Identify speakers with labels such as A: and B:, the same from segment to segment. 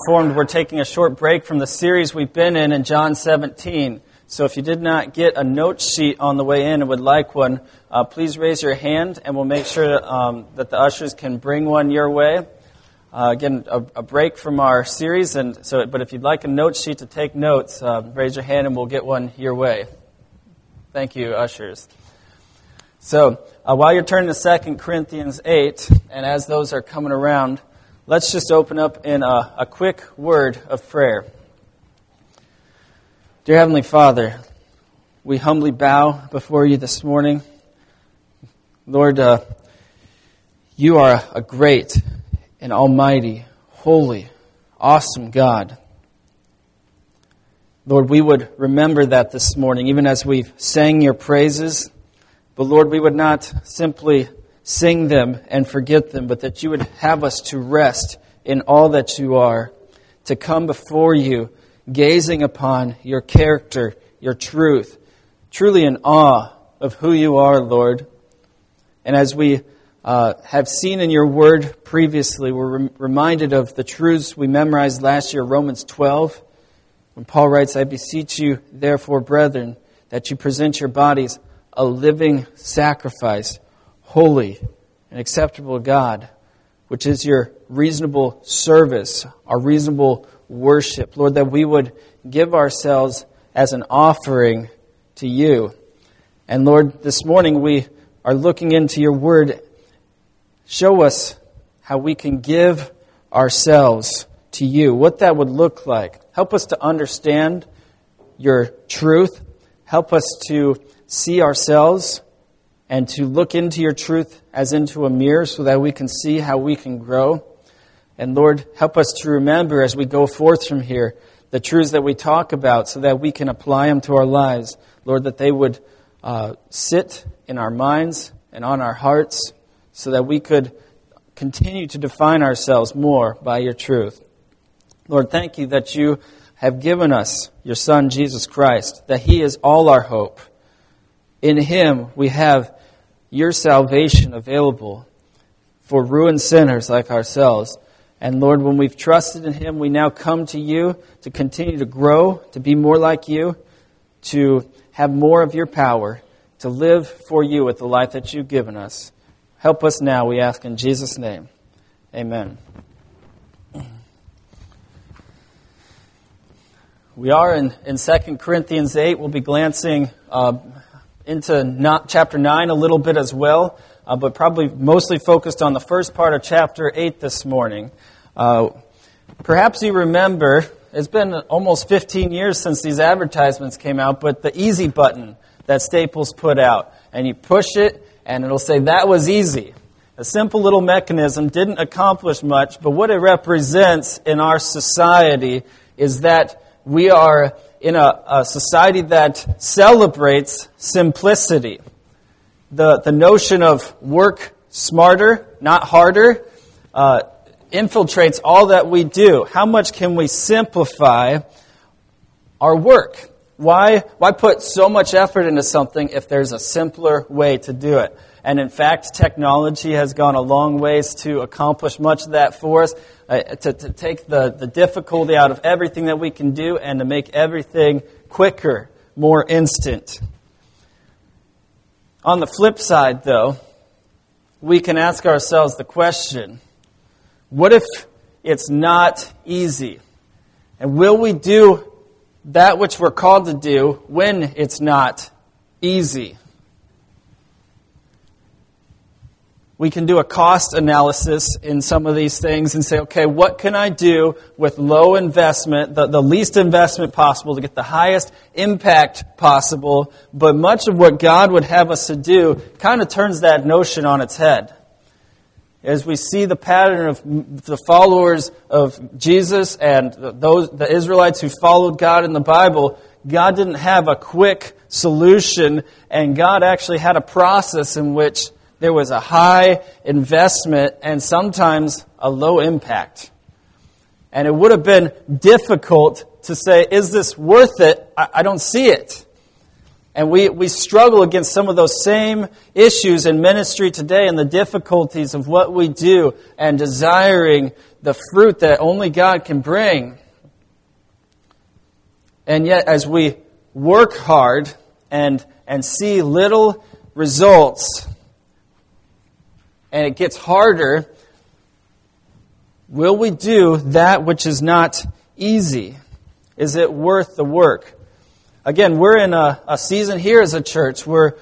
A: informed, we're taking a short break from the series we've been in John 17. So if you did not get a note sheet on the way in and would like one, please raise your hand and we'll make sure that the ushers can bring one your way. Again, a break from our series, but if you'd like a note sheet to take notes, raise your hand and we'll get one your way. Thank you, ushers. So while you're turning to 2 Corinthians 8, and as those are coming around, let's just open up in a quick word of prayer. Dear Heavenly Father, we humbly bow before you this morning. Lord, you are a great and almighty, holy, awesome God. Lord, we would remember that this morning, even as we've sang your praises. But Lord, we would not simply sing them and forget them, but that you would have us to rest in all that you are, to come before you, gazing upon your character, your truth, truly in awe of who you are, Lord. And as we have seen in your word previously, we're reminded of the truths we memorized last year, Romans 12, when Paul writes, I beseech you, therefore, brethren, that you present your bodies a living sacrifice, holy and acceptable to God, which is your reasonable service, our reasonable worship. Lord, that we would give ourselves as an offering to you. And Lord, this morning we are looking into your word. Show us how we can give ourselves to you, what that would look like. Help us to understand your truth. Help us to see ourselves and to look into your truth as into a mirror so that we can see how we can grow. And Lord, help us to remember as we go forth from here the truths that we talk about so that we can apply them to our lives. Lord, that they would sit in our minds and on our hearts so that we could continue to define ourselves more by your truth. Lord, thank you that you have given us your Son, Jesus Christ, that He is all our hope. In Him we have your salvation available for ruined sinners like ourselves. And Lord, when we've trusted in Him, we now come to you to continue to grow, to be more like you, to have more of your power, to live for you with the life that you've given us. Help us now, we ask in Jesus' name. Amen. We are in 2 Corinthians 8. We'll be glancing into chapter 9 a little bit as well, but probably mostly focused on the first part of chapter 8 this morning. Perhaps you remember, it's been almost 15 years since these advertisements came out, but the easy button that Staples put out, and you push it, and it'll say, that was easy. A simple little mechanism, didn't accomplish much, but what it represents in our society is that we are in a society that celebrates simplicity. The notion of work smarter, not harder, infiltrates all that we do. How much can we simplify our work? Why put so much effort into something if there's a simpler way to do it? And in fact, technology has gone a long ways to accomplish much of that for us, to take the difficulty out of everything that we can do and to make everything quicker, more instant. On the flip side, though, we can ask ourselves the question, what if it's not easy? And will we do that which we're called to do when it's not easy? We can do a cost analysis in some of these things and say, okay, what can I do with low investment, the least investment possible to get the highest impact possible? But much of what God would have us to do kind of turns that notion on its head. As we see the pattern of the followers of Jesus and the Israelites who followed God in the Bible, God didn't have a quick solution, and God actually had a process in which there was a high investment and sometimes a low impact. And it would have been difficult to say, is this worth it? I don't see it. And we struggle against some of those same issues in ministry today and the difficulties of what we do and desiring the fruit that only God can bring. And yet, as we work hard and see little results, and it gets harder, will we do that which is not easy? Is it worth the work? Again, we're in a season here as a church. We're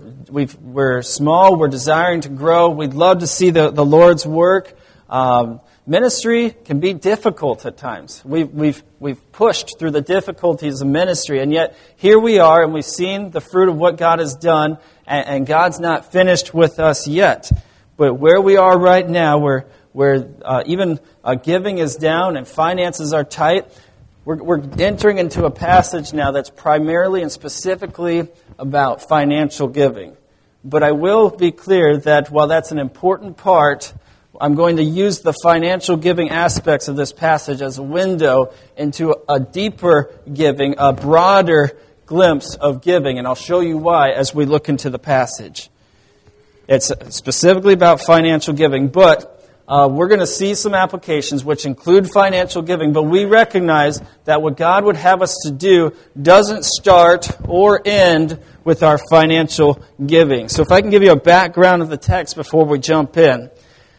A: small. We're desiring to grow. We'd love to see the Lord's work. Ministry can be difficult at times. We've pushed through the difficulties of ministry, and yet here we are, and we've seen the fruit of what God has done, and God's not finished with us yet. But where we are right now, where even giving is down and finances are tight, we're entering into a passage now that's primarily and specifically about financial giving. But I will be clear that while that's an important part, I'm going to use the financial giving aspects of this passage as a window into a deeper giving, a broader glimpse of giving, and I'll show you why as we look into the passage. It's specifically about financial giving, but we're going to see some applications which include financial giving, but we recognize that what God would have us to do doesn't start or end with our financial giving. So if I can give you a background of the text before we jump in.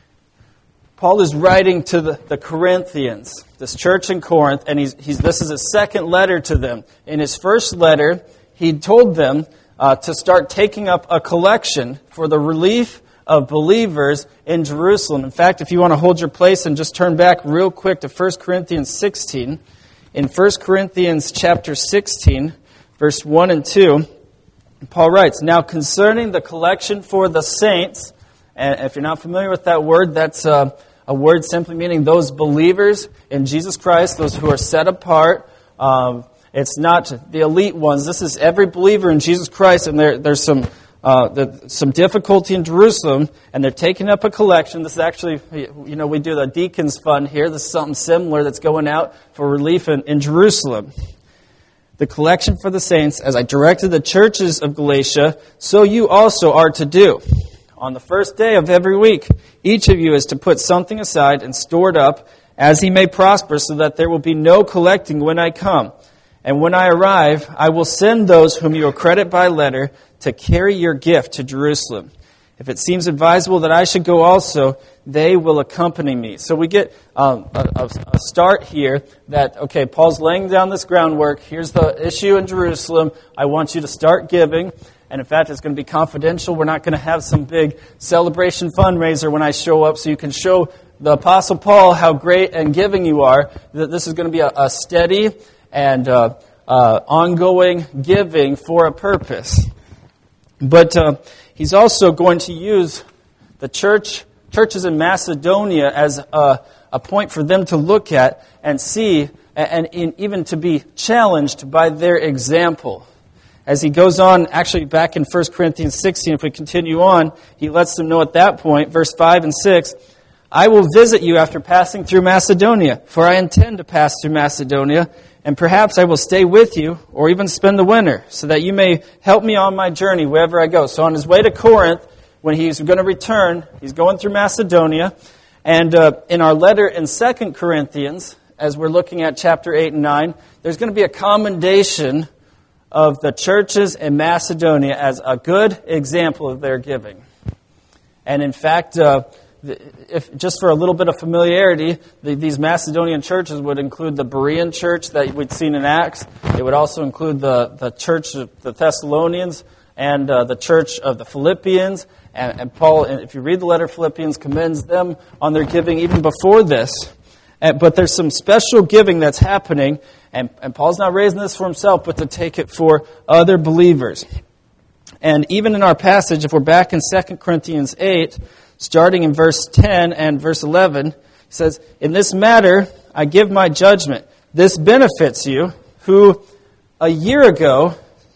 A: Paul is writing to the Corinthians, this church in Corinth, and this is his second letter to them. In his first letter, he told them to start taking up a collection for the relief of believers in Jerusalem. In fact, if you want to hold your place and just turn back real quick to 1 Corinthians 16, in 1 Corinthians chapter 16, verse 1 and 2, Paul writes, "Now concerning the collection for the saints," and if you're not familiar with that word, that's a word simply meaning those believers in Jesus Christ, those who are set apart. It's not the elite ones. This is every believer in Jesus Christ, and there's some difficulty in Jerusalem, and they're taking up a collection. This is actually, we do the deacons fund here. This is something similar that's going out for relief in Jerusalem. The collection for the saints, as I directed the churches of Galatia, so you also are to do. On the first day of every week, each of you is to put something aside and store it up as he may prosper, so that there will be no collecting when I come. And when I arrive, I will send those whom you accredit by letter to carry your gift to Jerusalem. If it seems advisable that I should go also, they will accompany me. So we get a start here that, okay, Paul's laying down this groundwork. Here's the issue in Jerusalem. I want you to start giving. And in fact, it's going to be confidential. We're not going to have some big celebration fundraiser when I show up so you can show the Apostle Paul how great and giving you are. That this is going to be a steady and ongoing giving for a purpose. But he's also going to use the churches in Macedonia as a point for them to look at and see, and even to be challenged by their example. As he goes on, actually back in 1 Corinthians 16, if we continue on, he lets them know at that point, verse 5 and 6, "I will visit you after passing through Macedonia, for I intend to pass through Macedonia, and perhaps I will stay with you, or even spend the winter, so that you may help me on my journey wherever I go." So on his way to Corinth, when he's going to return, he's going through Macedonia, and in our letter in 2 Corinthians, as we're looking at chapter 8 and 9, there's going to be a commendation of the churches in Macedonia as a good example of their giving. And in fact, if just for a little bit of familiarity, these Macedonian churches would include the Berean church that we'd seen in Acts. It would also include the church of the Thessalonians and the church of the Philippians. And Paul, if you read the letter of Philippians, commends them on their giving even before this. But there's some special giving that's happening, and Paul's not raising this for himself, but to take it for other believers. And even in our passage, if we're back in 2 Corinthians 8, starting in verse 10 and verse 11, he says, "In this matter I give my judgment. This benefits you, who a year ago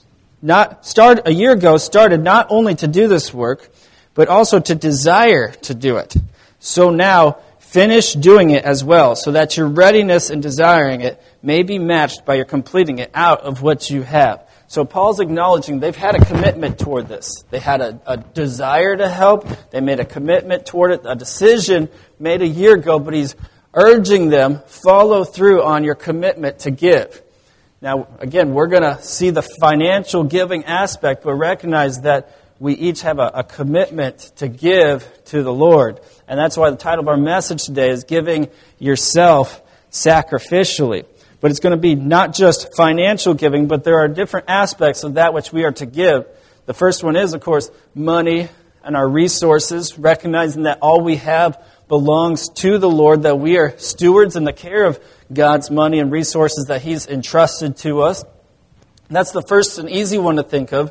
A: started not only to do this work, but also to desire to do it. So now finish doing it as well, so that your readiness in desiring it may be matched by your completing it out of what you have." So Paul's acknowledging they've had a commitment toward this. They had a desire to help. They made a commitment toward it, a decision made a year ago, but he's urging them, follow through on your commitment to give. Now, again, we're going to see the financial giving aspect, but recognize that we each have a commitment to give to the Lord. And that's why the title of our message today is Giving Yourself Sacrificially. But it's going to be not just financial giving, but there are different aspects of that which we are to give. The first one is, of course, money and our resources, recognizing that all we have belongs to the Lord, that we are stewards in the care of God's money and resources that He's entrusted to us. And that's the first and easy one to think of.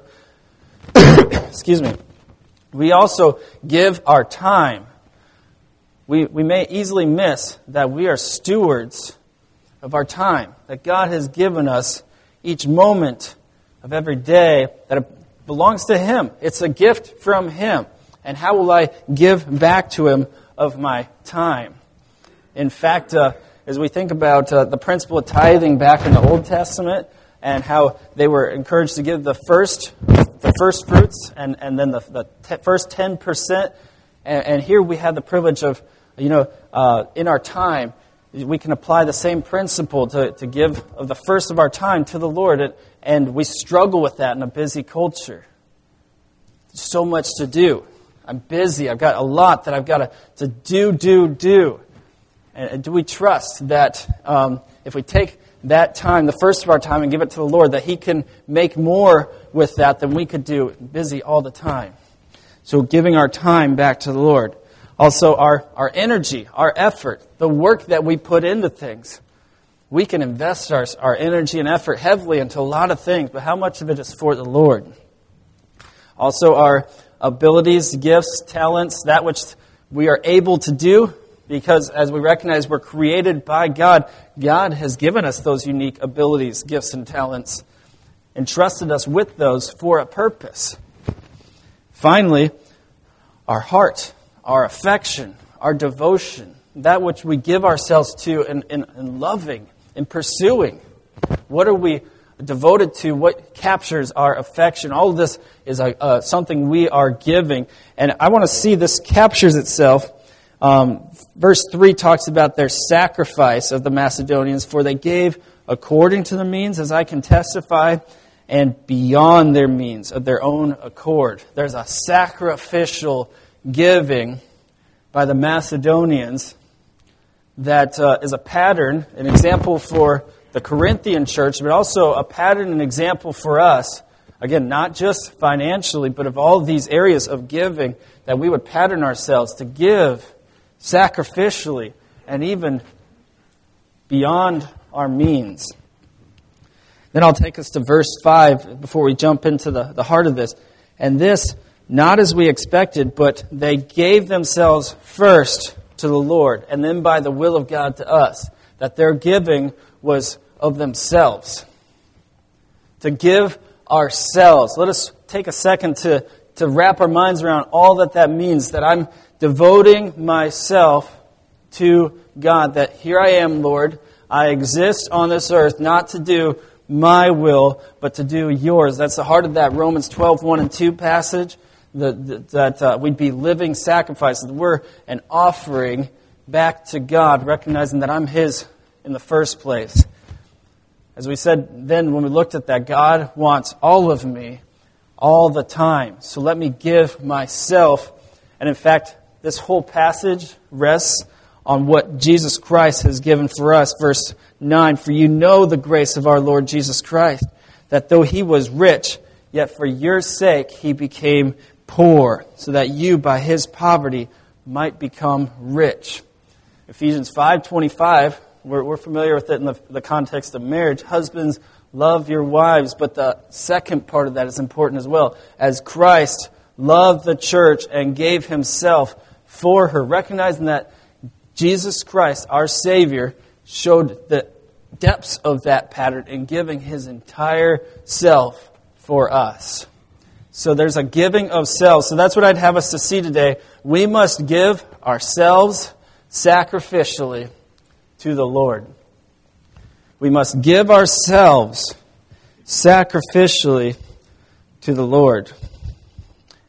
A: Excuse me. We also give our time. We may easily miss that we are stewards of our time, that God has given us each moment of every day, that it belongs to Him. It's a gift from Him. And how will I give back to Him of my time? In fact, as we think about the principle of tithing back in the Old Testament and how they were encouraged to give the first fruits and then the first 10%, and here we have the privilege of, in our time, we can apply the same principle to give of the first of our time to the Lord, and we struggle with that in a busy culture. There's so much to do. I'm busy. I've got a lot that I've got to do. And do we trust that if we take that time, the first of our time, and give it to the Lord, that He can make more with that than we could do, busy all the time? So giving our time back to the Lord. Also, our energy, our effort, the work that we put into things. We can invest our energy and effort heavily into a lot of things, but how much of it is for the Lord? Also, our abilities, gifts, talents, that which we are able to do, because as we recognize we're created by God, God has given us those unique abilities, gifts, and talents, and trusted us with those for a purpose. Finally, our heart, our affection, our devotion, that which we give ourselves to in loving, in pursuing. What are we devoted to? What captures our affection? All of this is something we are giving. And I want to see this captures itself. Verse 3 talks about their sacrifice of the Macedonians, for they gave according to their means, as I can testify, and beyond their means, of their own accord. There's a sacrificial giving by the Macedonians that is a pattern, an example for the Corinthian church, but also a pattern and example for us. Again, not just financially, but of all of these areas of giving, that we would pattern ourselves to give sacrificially and even beyond our means. Then I'll take us to verse 5 before we jump into the heart of this. And this, not as we expected, but they gave themselves first to the Lord, and then by the will of God to us, that their giving was of themselves. To give ourselves. Let us take a second to wrap our minds around all that means, that I'm devoting myself to God, that here I am, Lord, I exist on this earth not to do my will, but to do yours. That's the heart of that Romans 12:1 and 2 passage, that we'd be living sacrifices. We're an offering back to God, recognizing that I'm His in the first place. As we said then when we looked at that, God wants all of me all the time. So let me give myself. And in fact, this whole passage rests on what Jesus Christ has given for us. Verse 9, for you know the grace of our Lord Jesus Christ, that though He was rich, yet for your sake He became poor, so that you by His poverty might become rich. Ephesians 5:25, we're familiar with it in the context of marriage. Husbands, love your wives, but the second part of that is important as well. As Christ loved the church and gave Himself for her, recognizing that Jesus Christ, our Savior, showed the depths of that pattern in giving His entire self for us. So there's a giving of self. So that's what I'd have us to see today. We must give ourselves sacrificially to the Lord. We must give ourselves sacrificially to the Lord.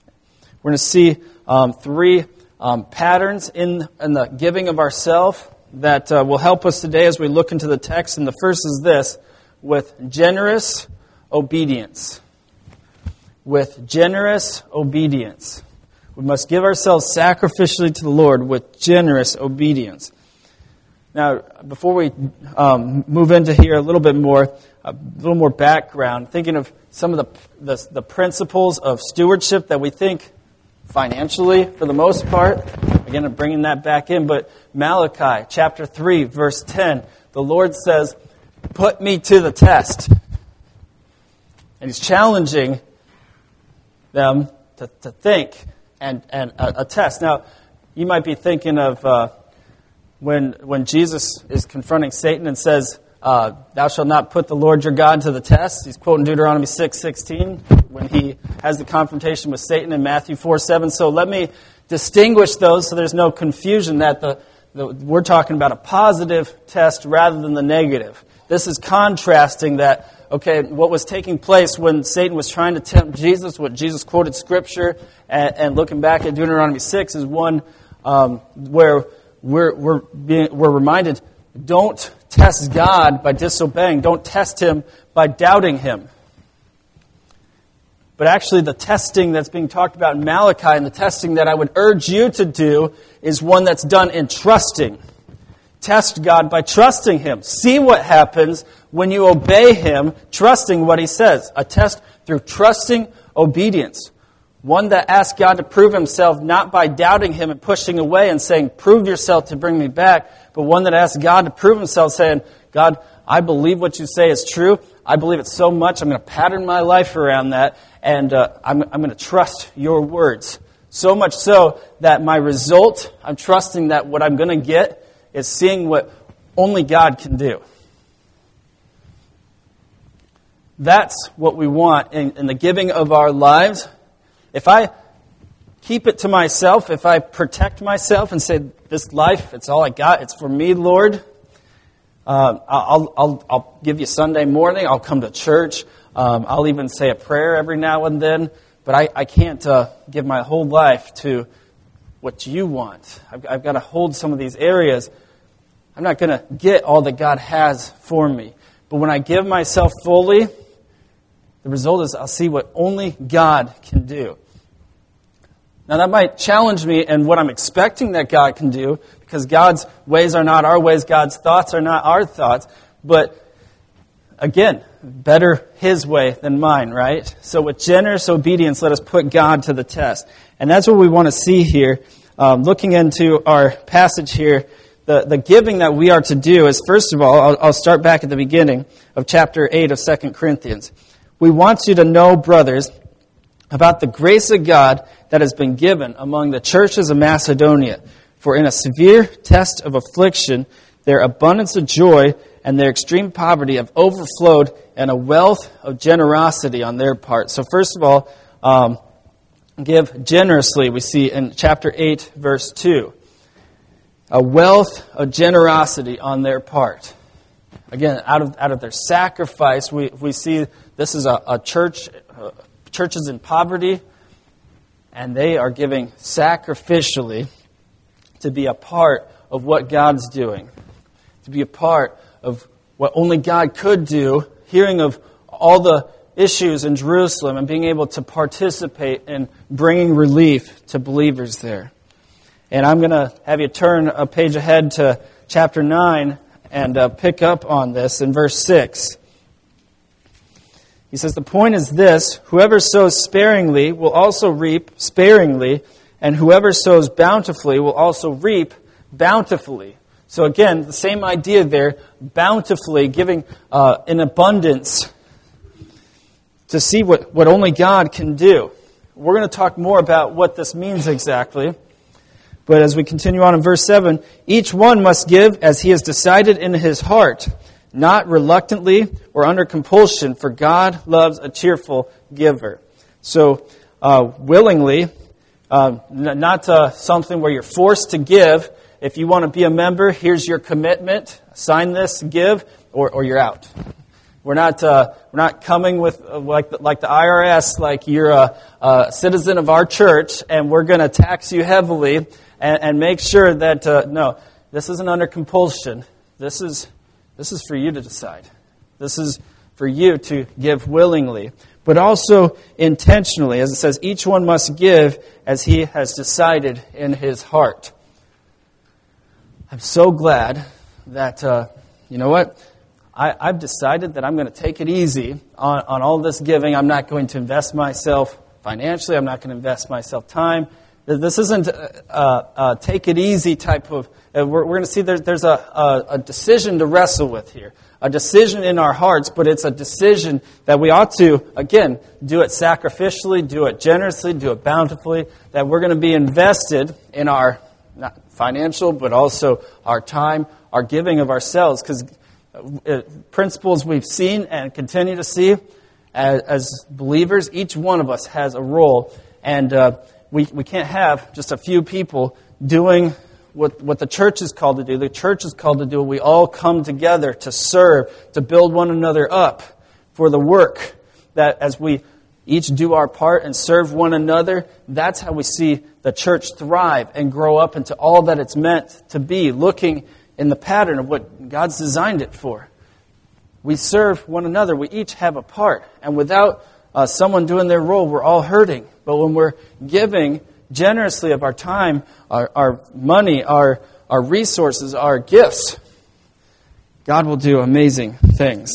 A: We're going to see three patterns in the giving of ourselves. that will help us today as we look into the text. And the first is this: with generous obedience. With generous obedience. We must give ourselves sacrificially to the Lord with generous obedience. Now, before we move into here a little more background, thinking of some of the principles of stewardship that we think financially, for the most part. Again, I'm bringing that back in, but Malachi chapter 3, verse 10, the Lord says, "Put me to the test." And He's challenging them to think and a test. Now, you might be thinking of when Jesus is confronting Satan and says, "Thou shalt not put the Lord your God to the test." He's quoting Deuteronomy 6:16 when he has the confrontation with Satan in Matthew 4:7. So let me distinguish those so there's no confusion that we're talking about a positive test rather than the negative. This is contrasting that, okay, what was taking place when Satan was trying to tempt Jesus, what Jesus quoted Scripture, and looking back at Deuteronomy 6 is one where we're reminded, don't test God by disobeying. Don't test Him by doubting Him. But actually the testing that's being talked about in Malachi and the testing that I would urge you to do is one that's done in trusting. Test God by trusting Him. See what happens when you obey Him, trusting what He says. A test through trusting obedience. One that asks God to prove Himself not by doubting Him and pushing away and saying, "Prove yourself to bring me back," but one that asks God to prove Himself, saying, "God, I believe what you say is true. I believe it so much. I'm going to pattern my life around that, and I'm going to trust your words. So much so that my result, I'm trusting that what I'm going to get is seeing what only God can do." That's what we want in the giving of our lives. If I keep it to myself, if I protect myself and say, "This life, it's all I got, it's for me, Lord," I'll give you Sunday morning, I'll come to church, I'll even say a prayer every now and then, but I can't give my whole life to what you want. I've got to hold some of these areas. I'm not going to get all that God has for me. But when I give myself fully, the result is I'll see what only God can do. Now that might challenge me in what I'm expecting that God can do, because God's ways are not our ways, God's thoughts are not our thoughts. But again, better His way than mine, right? So with generous obedience, let us put God to the test. And that's what we want to see here. Looking into our passage here, the giving that we are to do is, first of all, I'll start back at the beginning of chapter 8 of 2 Corinthians. We want you to know, brothers, about the grace of God that has been given among the churches of Macedonia. For in a severe test of affliction, their abundance of joy and their extreme poverty have overflowed in a wealth of generosity on their part. So first of all, give generously, we see in chapter 8, verse 2. A wealth of generosity on their part. Again, out of their sacrifice, we see this is a church, churches in poverty, and they are giving sacrificially to be a part of what God's doing, to be a part of what only God could do, hearing of all the issues in Jerusalem and being able to participate in bringing relief to believers there. And I'm going to have you turn a page ahead to chapter 9 and pick up on this in verse 6. He says, "The point is this, whoever sows sparingly will also reap sparingly, and whoever sows bountifully will also reap bountifully." So again, the same idea there, bountifully, giving in abundance to see what only God can do. We're going to talk more about what this means exactly. But as we continue on in verse 7, each one must give as he has decided in his heart, not reluctantly or under compulsion, for God loves a cheerful giver. So, willingly, not something where you're forced to give. If you want to be a member, here's your commitment. Sign this, give, or you're out. We're not coming with like the IRS, like you're a citizen of our church, and we're going to tax you heavily and make sure that no. this isn't under compulsion. This is for you to decide. This is for you to give willingly, but also intentionally. As it says, each one must give as he has decided in his heart. I'm so glad that, you know what? I've decided that I'm going to take it easy on all this giving. I'm not going to invest myself financially. I'm not going to invest myself time. This isn't a take it easy type of... We're going to see there's a decision to wrestle with here. A decision in our hearts, but it's a decision that we ought to, again, do it sacrificially, do it generously, do it bountifully, that we're going to be invested in our, not financial, but also our time, our giving of ourselves, because principles we've seen and continue to see as believers, each one of us has a role, and we can't have just a few people doing what the church is called to do. The church is called to do. We all come together to serve, to build one another up for the work. That as we each do our part and serve one another, that's how we see the church thrive and grow up into all that it's meant to be, looking in the pattern of what God's designed it for. We serve one another. We each have a part. And without someone doing their role, we're all hurting. But when we're giving generously of our time, our money, our resources, our gifts, God will do amazing things.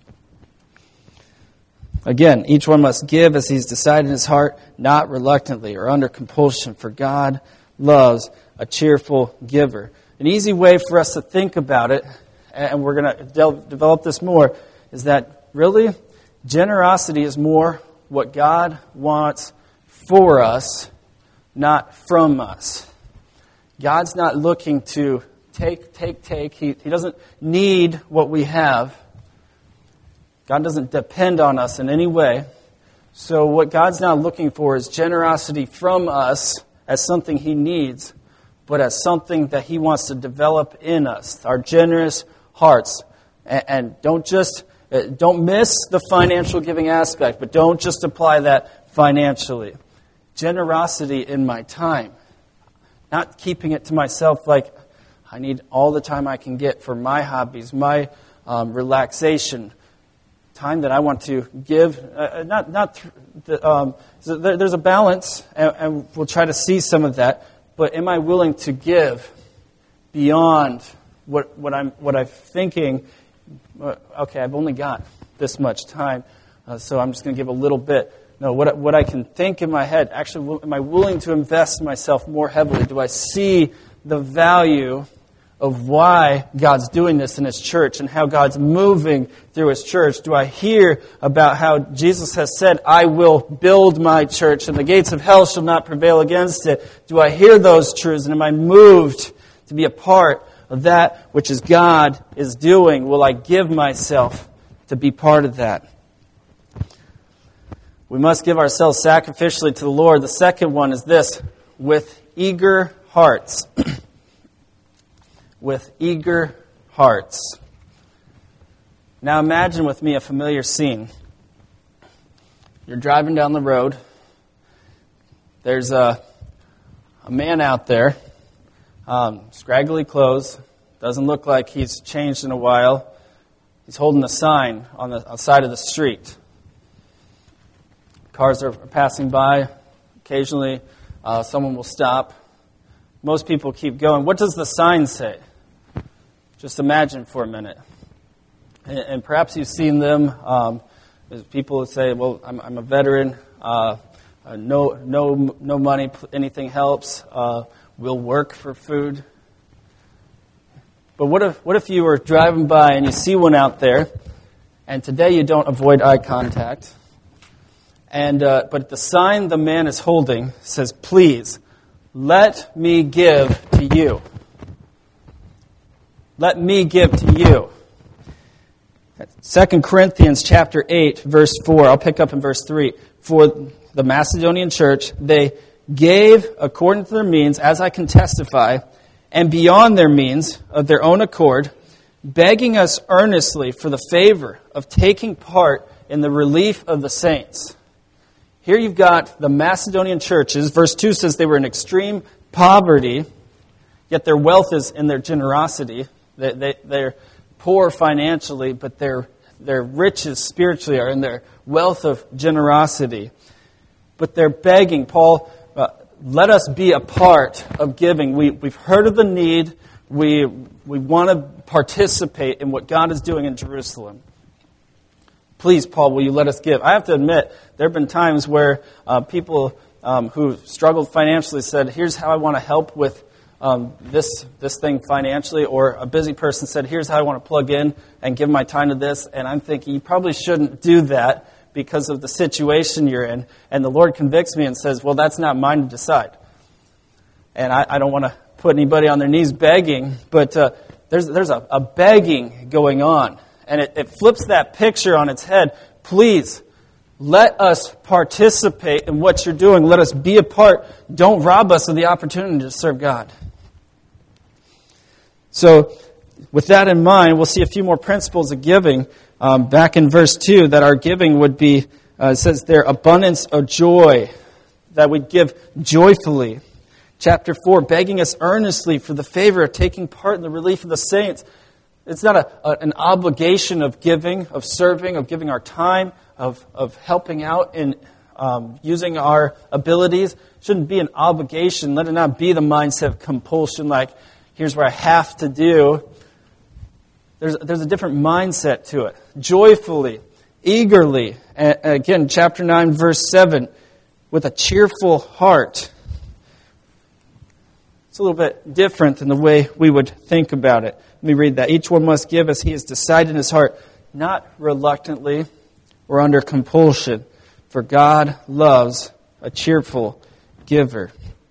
A: Again, each one must give as he's decided in his heart, not reluctantly or under compulsion, for God loves a cheerful giver. An easy way for us to think about it, and we're going to develop this more, is that really generosity is more what God wants for us, not from us. God's not looking to take. He doesn't need what we have. God doesn't depend on us in any way. So what God's not looking for is generosity from us as something He needs, but as something that He wants to develop in us, our generous hearts. And don't miss the financial giving aspect, but don't just apply that financially. Generosity in my time. Not keeping it to myself like I need all the time I can get for my hobbies, my relaxation. Time that I want to give. There's a balance, and we'll try to see some of that. But am I willing to give beyond what I'm thinking? Okay, I've only got this much time, so I'm just going to give a little bit. No, what I can think in my head, actually, am I willing to invest myself more heavily? Do I see the value of why God's doing this in His church and how God's moving through His church? Do I hear about how Jesus has said, I will build my church and the gates of hell shall not prevail against it? Do I hear those truths, and am I moved to be a part of that which is God is doing? Will I give myself to be part of that? We must give ourselves sacrificially to the Lord. The second one is this, with eager hearts. With eager hearts. Now imagine with me a familiar scene. You're driving down the road. There's a man out there, scraggly clothes, doesn't look like he's changed in a while. He's holding a sign on the side of the street. Cars are passing by. Occasionally, someone will stop. Most people keep going. What does the sign say? Just imagine for a minute. And perhaps you've seen them. People say, well, I'm a veteran. No money, anything helps. We'll work for food. But what if you were driving by and you see one out there, and today you don't avoid eye contact, but the sign the man is holding says, please, let me give to you. Let me give to you. 2 Corinthians chapter 8, verse 4. I'll pick up in verse 3. For the Macedonian church, they gave according to their means, as I can testify, and beyond their means of their own accord, begging us earnestly for the favor of taking part in the relief of the saints. Here you've got the Macedonian churches. Verse 2 says they were in extreme poverty. yet their wealth is in their generosity. They're poor financially, but their riches spiritually are in their wealth of generosity. But they're begging, Paul, let us be a part of giving. We've heard of the need. We want to participate in what God is doing in Jerusalem. Please, Paul, will you let us give? I have to admit, there have been times where people who struggled financially said, here's how I want to help with this thing financially. Or a busy person said, here's how I want to plug in and give my time to this. And I'm thinking, you probably shouldn't do that because of the situation you're in. And the Lord convicts me and says, well, that's not mine to decide. And I don't want to put anybody on their knees begging, but there's a begging going on. And it flips that picture on its head. Please, let us participate in what you're doing. Let us be a part. Don't rob us of the opportunity to serve God. So, with that in mind, we'll see a few more principles of giving. Back in verse 2, that our giving would be, it says there, abundance of joy, that we'd give joyfully. Chapter 4, begging us earnestly for the favor of taking part in the relief of the saints. It's not an obligation of giving, of serving, of giving our time, of helping out in using our abilities. It shouldn't be an obligation. Let it not be the mindset of compulsion, like, here's what I have to do. There's a different mindset to it. Joyfully, eagerly. And again, chapter 9, verse 7, with a cheerful heart. It's a little bit different than the way we would think about it. Let me read that. Each one must give as he has decided in his heart, not reluctantly or under compulsion, for God loves a cheerful giver.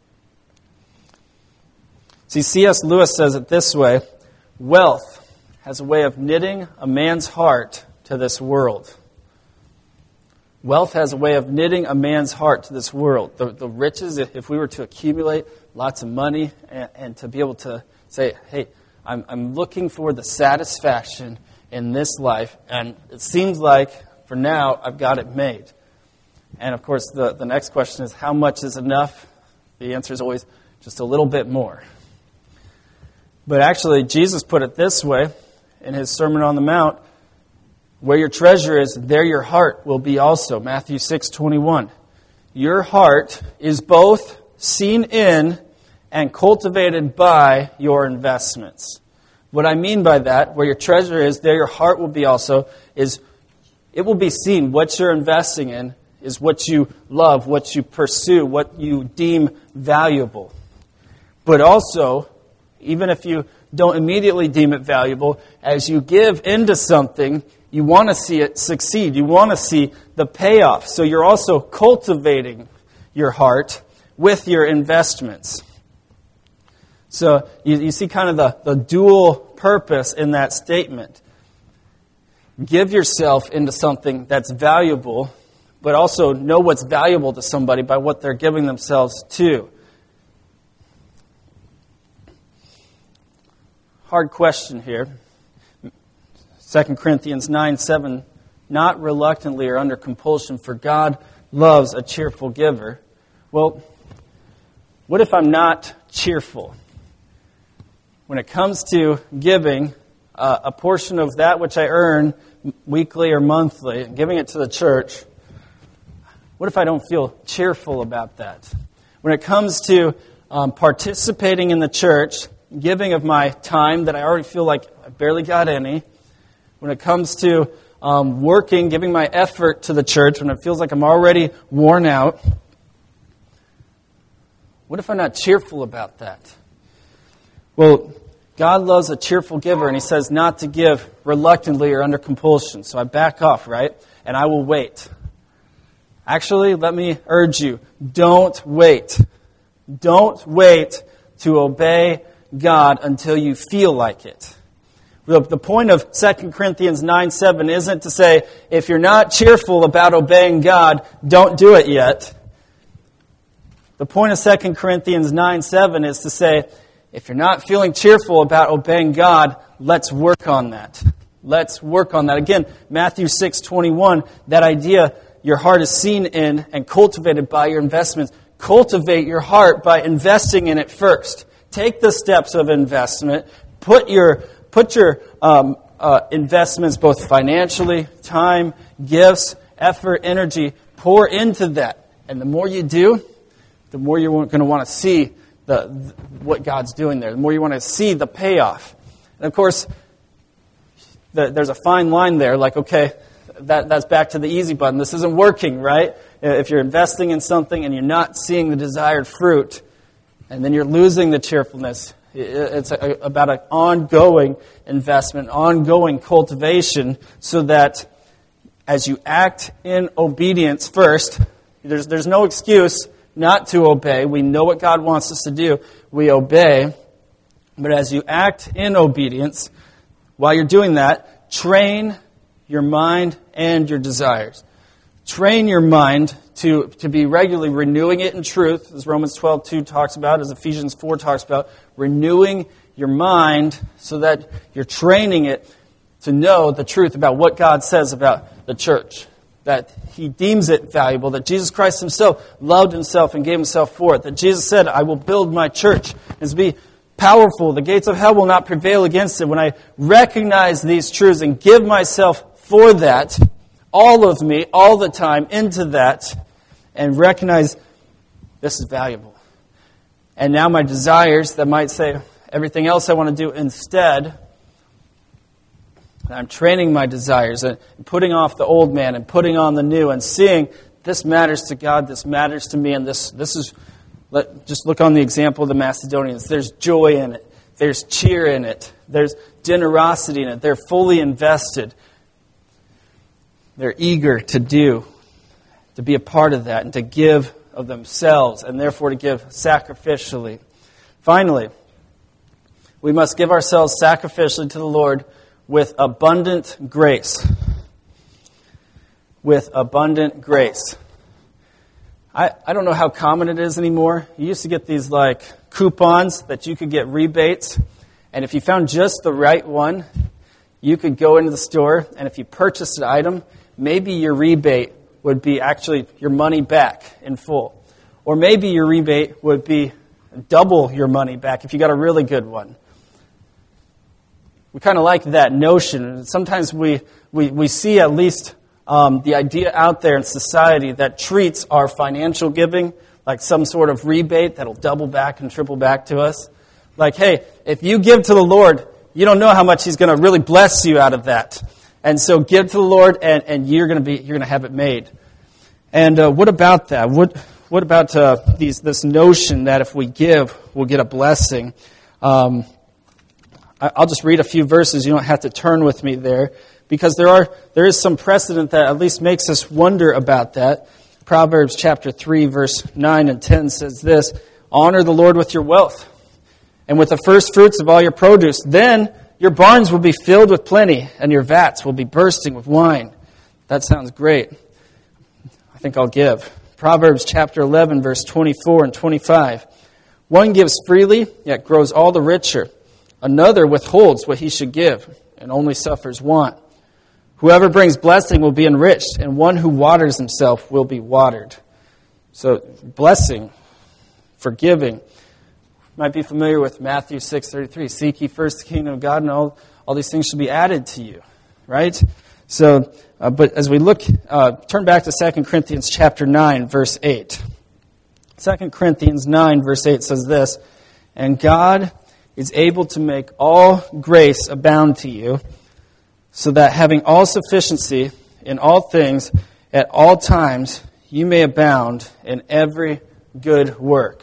A: See, C.S. Lewis says it this way, wealth has a way of knitting a man's heart to this world. Wealth has a way of knitting a man's heart to this world. The riches, if we were to accumulate lots of money and to be able to say, hey, I'm looking for the satisfaction in this life, and it seems like for now I've got it made. And of course, the next question is, how much is enough? The answer is always just a little bit more. But actually, Jesus put it this way in his Sermon on the Mount, where your treasure is, there your heart will be also. Matthew 6:21. Your heart is both seen in and cultivated by your investments. What I mean by that, where your treasure is, there your heart will be also, is it will be seen. What you're investing in is what you love, what you pursue, what you deem valuable. But also, even if you don't immediately deem it valuable, as you give into something, you want to see it succeed. You want to see the payoff. So you're also cultivating your heart with your investments. So you see kind of the dual purpose in that statement. Give yourself into something that's valuable, but also know what's valuable to somebody by what they're giving themselves to. Hard question here. 2 Corinthians 9:7, not reluctantly or under compulsion, for God loves a cheerful giver. Well, what if I'm not cheerful? When it comes to giving a portion of that which I earn weekly or monthly, and giving it to the church, what if I don't feel cheerful about that? When it comes to participating in the church, giving of my time that I already feel like I barely got any, when it comes to working, giving my effort to the church, when it feels like I'm already worn out, what if I'm not cheerful about that? Well, God loves a cheerful giver, and He says not to give reluctantly or under compulsion. So I back off, right? And I will wait. Actually, let me urge you, don't wait. Don't wait to obey God until you feel like it. The point of 2 Corinthians 9:7 isn't to say, if you're not cheerful about obeying God, don't do it yet. The point of 2 Corinthians 9:7 is to say, if you're not feeling cheerful about obeying God, let's work on that. Let's work on that. Again, Matthew 6:21, that idea, your heart is seen in and cultivated by your investments. Cultivate your heart by investing in it first. Take the steps of investment. Put your investments, both financially, time, gifts, effort, energy, pour into that. And the more you do, the more you're going to want to see what God's doing there. The more you want to see the payoff. And of course, there's a fine line there. Like, okay, that's back to the easy button. This isn't working, right? If you're investing in something and you're not seeing the desired fruit, and then you're losing the cheerfulness, it's about an ongoing investment, ongoing cultivation, so that as you act in obedience first, there's no excuse not to obey. We know what God wants us to do. We obey. But as you act in obedience, while you're doing that, train your mind and your desires. Train your mind to be regularly renewing it in truth, as Romans 12:2 talks about, as Ephesians 4 talks about, renewing your mind so that you're training it to know the truth about what God says about the church, that He deems it valuable, that Jesus Christ Himself loved Himself and gave Himself for it, that Jesus said, I will build my church, and to be powerful. The gates of hell will not prevail against it. When I recognize these truths and give myself for that, all of me, all the time, into that, and recognize this is valuable. And now my desires that might say everything else I want to do instead, I'm training my desires and putting off the old man and putting on the new and seeing this matters to God, this matters to me, and this is, just look on the example of the Macedonians. There's joy in it. There's cheer in it. There's generosity in it. They're fully invested. They're eager to be a part of that and to give of themselves and therefore to give sacrificially. Finally, we must give ourselves sacrificially to the Lord with abundant grace. With abundant grace. I don't know how common it is anymore. You used to get these like coupons that you could get rebates. And if you found just the right one, you could go into the store, and if you purchased an item, maybe your rebate would be actually your money back in full. Or maybe your rebate would be double your money back if you got a really good one. We kind of like that notion. Sometimes we see at least the idea out there in society that treats our financial giving like some sort of rebate that'll double back and triple back to us. Like, hey, if you give to the Lord, you don't know how much He's going to really bless you out of that. And so give to the Lord, and you're going to have it made. And what about that? What about this notion that if we give, we'll get a blessing? I'll just read a few verses. You don't have to turn with me there, because there is some precedent that at least makes us wonder about that. Proverbs chapter 3, verse 9 and 10 says this: honor the Lord with your wealth, and with the first fruits of all your produce. Then your barns will be filled with plenty, and your vats will be bursting with wine. That sounds great. I think I'll give. Proverbs chapter 11, verse 24 and 25. One gives freely, yet grows all the richer. Another withholds what he should give, and only suffers want. Whoever brings blessing will be enriched, and one who waters himself will be watered. So, blessing, forgiving. You might be familiar with Matthew 6:33. Seek ye first the kingdom of God, and all these things should be added to you. Right? So, but as we look, turn back to 2 Corinthians chapter 9, verse 8. 2 Corinthians 9, verse 8 says this: and God is able to make all grace abound to you, so that having all sufficiency in all things at all times, you may abound in every good work.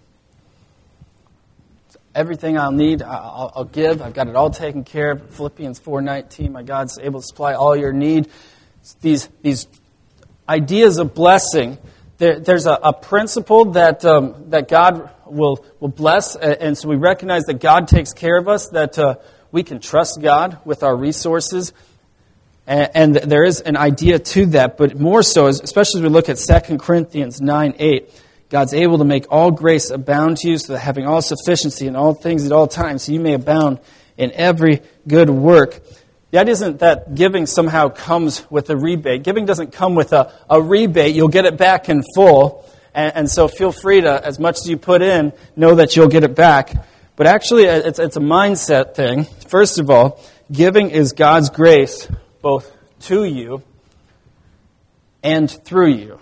A: Everything I'll need, I'll give. I've got it all taken care of. Philippians 4:19, my God's able to supply all your need. These ideas of blessing, there's a principle that God will bless, and so we recognize that God takes care of us, that we can trust God with our resources, and there is an idea to that, but more so, especially as we look at 2 Corinthians 9:8, God's able to make all grace abound to you, so that having all sufficiency in all things at all times, so you may abound in every good work. The idea isn't that giving somehow comes with a rebate. Giving doesn't come with a rebate. You'll get it back in full. And so feel free to, as much as you put in, know that you'll get it back. But actually, it's a mindset thing. First of all, giving is God's grace both to you and through you.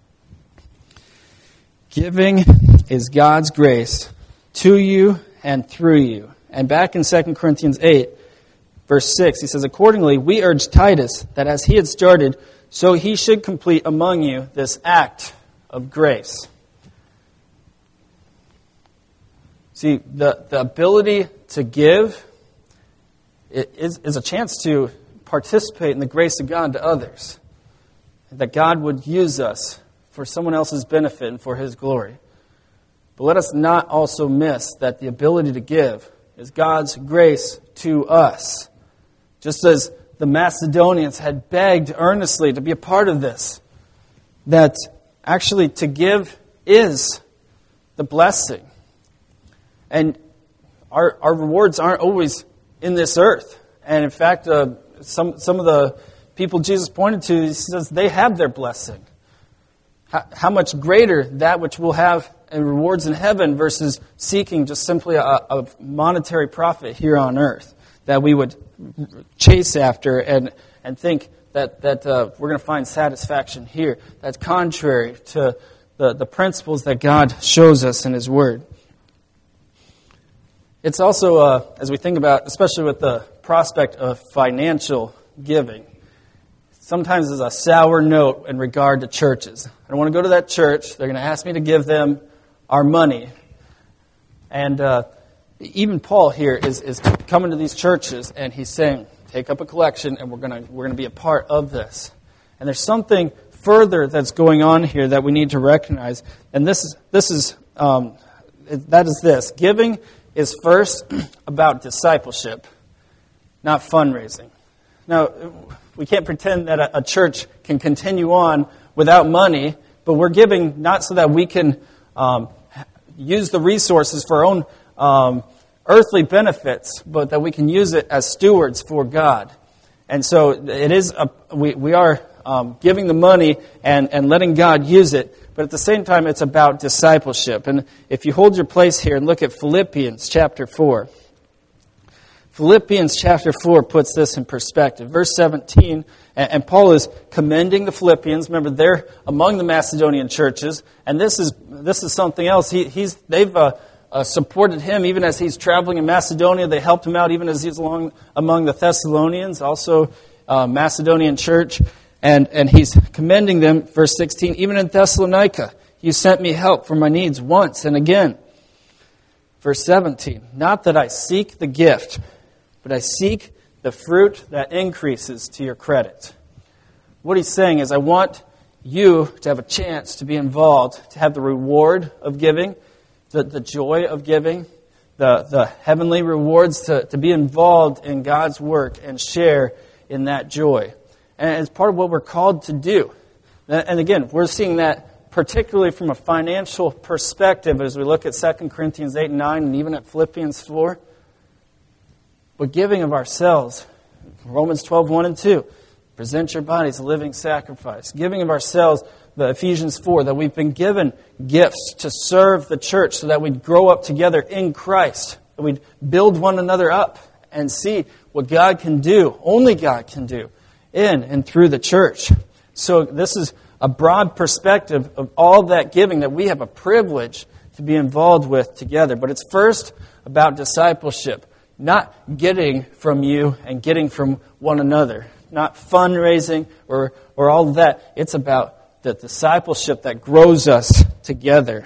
A: Giving is God's grace to you and through you. And back in 2 Corinthians 8, verse 6, he says, "Accordingly, we urge Titus that as he had started, so he should complete among you this act of grace." See, the ability to give is a chance to participate in the grace of God to others. That God would use us for someone else's benefit and for His glory. But let us not also miss that the ability to give is God's grace to us. Just as the Macedonians had begged earnestly to be a part of this, that actually to give is the blessing. And our rewards aren't always in this earth. And in fact, some of the people Jesus pointed to, he says they have their blessing. How much greater that which we'll have in rewards in heaven versus seeking just simply a monetary profit here on earth that we would chase after and think that we're going to find satisfaction here. That's contrary to the principles that God shows us in His Word. It's also, as we think about, especially with the prospect of financial giving, sometimes there's a sour note in regard to churches. I don't want to go to that church. They're going to ask me to give them our money. And even Paul here is coming to these churches, and he's saying, take up a collection, and we're going to be a part of this. And there's something further that's going on here that we need to recognize. And that is this. Giving is first about discipleship, not fundraising. Now, we can't pretend that a church can continue on without money, but we're giving not so that we can use the resources for our own earthly benefits, but that we can use it as stewards for God. And so it is we are giving the money and letting God use it, but at the same time it's about discipleship. And if you hold your place here and look at Philippians chapter 4. Philippians chapter 4 puts this in perspective. Verse 17, and Paul is commending the Philippians. Remember, they're among the Macedonian churches, and this is something else. They've supported him even as he's traveling in Macedonia. They helped him out even as he's among the Thessalonians, also Macedonian church. And he's commending them, verse 16, even in Thessalonica, you sent me help for my needs once and again. Verse 17, not that I seek the gift, but I seek the fruit that increases to your credit. What he's saying is, I want you to have a chance to be involved, to have the reward of giving, the joy of giving, the heavenly rewards, to be involved in God's work and share in that joy. And it's part of what we're called to do. And again, we're seeing that particularly from a financial perspective as we look at 2 Corinthians 8 and 9 and even at Philippians 4. But giving of ourselves, Romans 12, 1 and 2, present your bodies a living sacrifice. Giving of ourselves, the Ephesians 4, that we've been given gifts to serve the church so that we'd grow up together in Christ. That we'd build one another up and see what God can do, only God can do, in and through the church. So this is a broad perspective of all that giving that we have a privilege to be involved with together. But it's first about discipleship, not getting from you and getting from one another, not fundraising or all of that. It's about the discipleship that grows us together.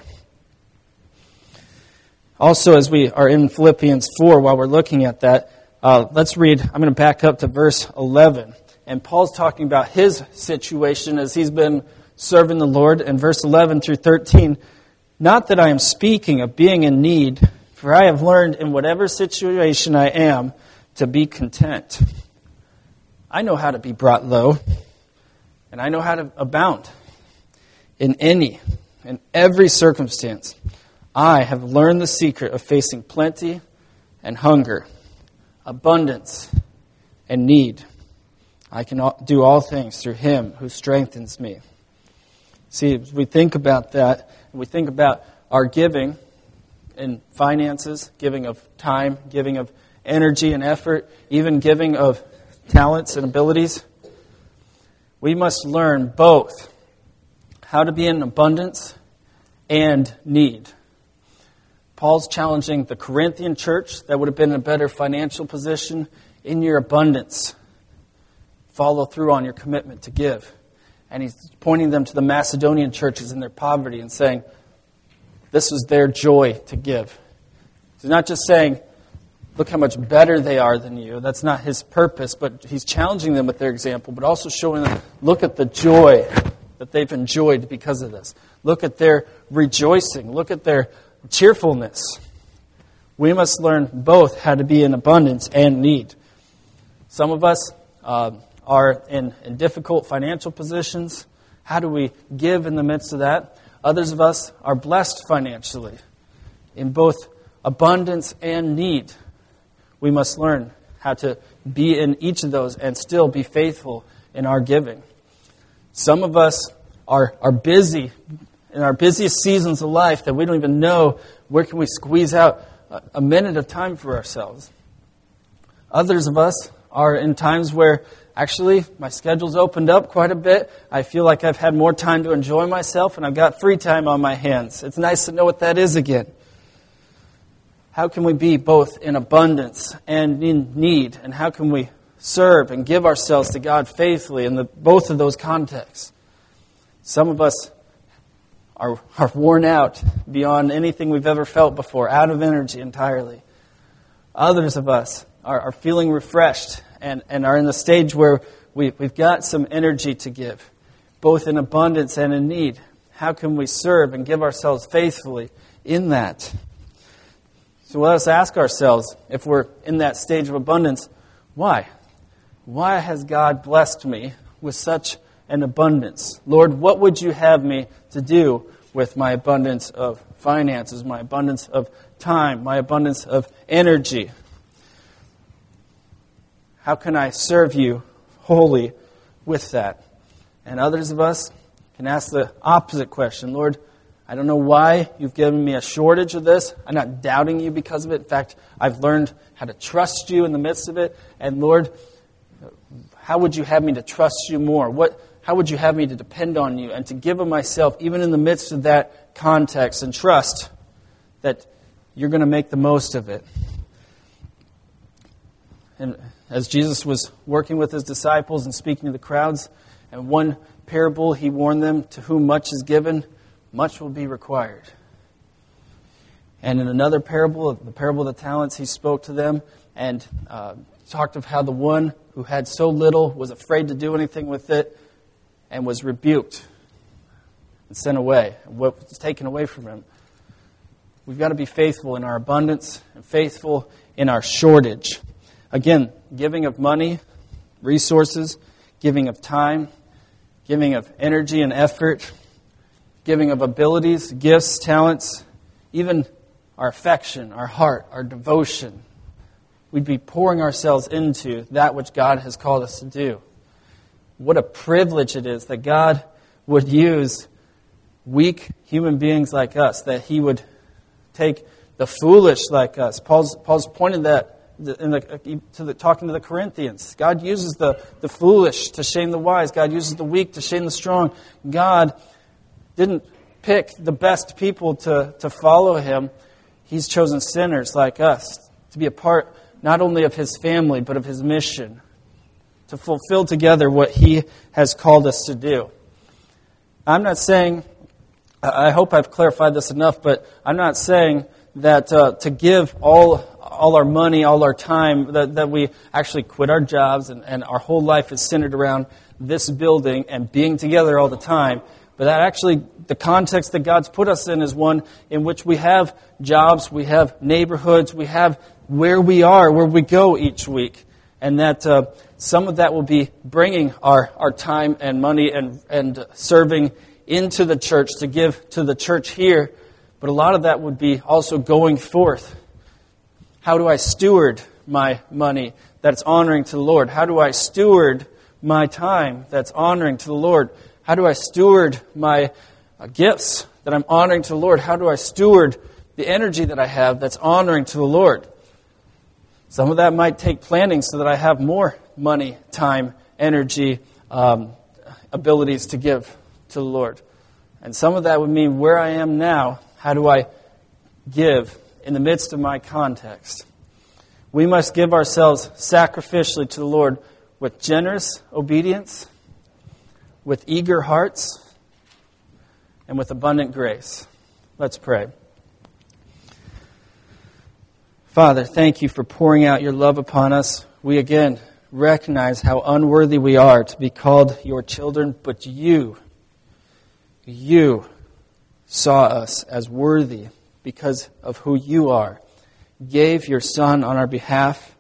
A: Also, as we are in Philippians 4, while we're looking at that, let's read, I'm going to back up to verse 11. And Paul's talking about his situation as he's been serving the Lord. In verse 11 through 13, not that I am speaking of being in need, for I have learned in whatever situation I am to be content. I know how to be brought low, and I know how to abound in every circumstance. I have learned the secret of facing plenty and hunger, abundance and need. I can do all things through Him who strengthens me. See, as we think about that, and we think about our giving, in finances, giving of time, giving of energy and effort, even giving of talents and abilities. We must learn both how to be in abundance and need. Paul's challenging the Corinthian church that would have been in a better financial position in your abundance. Follow through on your commitment to give. And he's pointing them to the Macedonian churches in their poverty and saying, this was their joy to give. He's not just saying, look how much better they are than you. That's not his purpose, but he's challenging them with their example, but also showing them, look at the joy that they've enjoyed because of this. Look at their rejoicing. Look at their cheerfulness. We must learn both how to be in abundance and need. Some of us are in difficult financial positions. How do we give in the midst of that? Others of us are blessed financially. In both abundance and need, we must learn how to be in each of those and still be faithful in our giving. Some of us are busy in our busiest seasons of life that we don't even know where can we squeeze out a minute of time for ourselves. Others of us are in times where actually my schedule's opened up quite a bit. I feel like I've had more time to enjoy myself and I've got free time on my hands. It's nice to know what that is again. How can we be both in abundance and in need? And how can we serve and give ourselves to God faithfully in both of those contexts? Some of us are worn out beyond anything we've ever felt before, out of energy entirely. Others of us are feeling refreshed and are in the stage where we've got some energy to give, both in abundance and in need. How can we serve and give ourselves faithfully in that? So let us ask ourselves, if we're in that stage of abundance, why? Why has God blessed me with such an abundance? Lord, what would you have me to do with my abundance of finances, my abundance of time, my abundance of energy? How can I serve you wholly with that? And others of us can ask the opposite question. Lord, I don't know why you've given me a shortage of this. I'm not doubting you because of it. In fact, I've learned how to trust you in the midst of it. And Lord, how would you have me to trust you more? How would you have me to depend on you and to give of myself even in the midst of that context and trust that you're going to make the most of it? And as Jesus was working with his disciples and speaking to the crowds, in one parable he warned them, to whom much is given, much will be required. And in another parable, the parable of the talents, he spoke to them and talked of how the one who had so little was afraid to do anything with it and was rebuked and sent away. What was taken away from him. We've got to be faithful in our abundance and faithful in our shortage. Again, giving of money, resources, giving of time, giving of energy and effort, giving of abilities, gifts, talents, even our affection, our heart, our devotion. We'd be pouring ourselves into that which God has called us to do. What a privilege it is that God would use weak human beings like us, that he would take the foolish like us. Paul's pointed that talking to the Corinthians. God uses the foolish to shame the wise. God uses the weak to shame the strong. God didn't pick the best people to follow him. He's chosen sinners like us to be a part not only of his family, but of his mission, to fulfill together what he has called us to do. I'm not saying, I hope I've clarified this enough, but I'm not saying that to give all our money, all our time, that we actually quit our jobs and our whole life is centered around this building and being together all the time. But that actually, the context that God's put us in is one in which we have jobs, we have neighborhoods, we have where we are, where we go each week. And that some of that will be bringing our time and money and serving into the church to give to the church here. But a lot of that would be also going forth. How do I steward my money that's honoring to the Lord? How do I steward my time that's honoring to the Lord? How do I steward my gifts that I'm honoring to the Lord? How do I steward the energy that I have that's honoring to the Lord. Some of that might take planning so that I have more money, time, energy, abilities to give to the Lord. And some of that would mean where I am now, how do I give in the midst of my context? We must give ourselves sacrificially to the Lord with generous obedience, with eager hearts, and with abundant grace. Let's pray. Father, thank you for pouring out your love upon us. We again recognize how unworthy we are to be called your children, but you saw us as worthy because of who you are. Gave your Son on our behalf,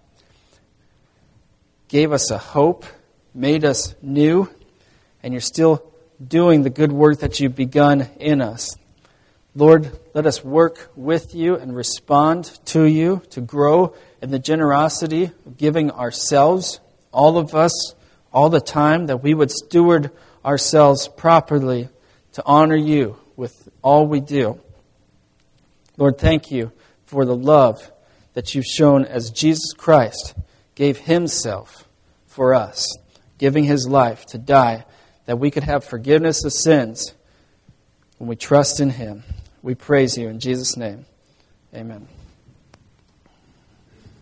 A: gave us a hope, made us new, and you're still doing the good work that you've begun in us. Lord, let us work with you and respond to you to grow in the generosity of giving ourselves, all of us, all the time, that we would steward ourselves properly to honor you with all we do. Lord, thank you for the love that you've shown as Jesus Christ gave himself for us, giving his life to die, that we could have forgiveness of sins when we trust in him. We praise you in Jesus' name. Amen.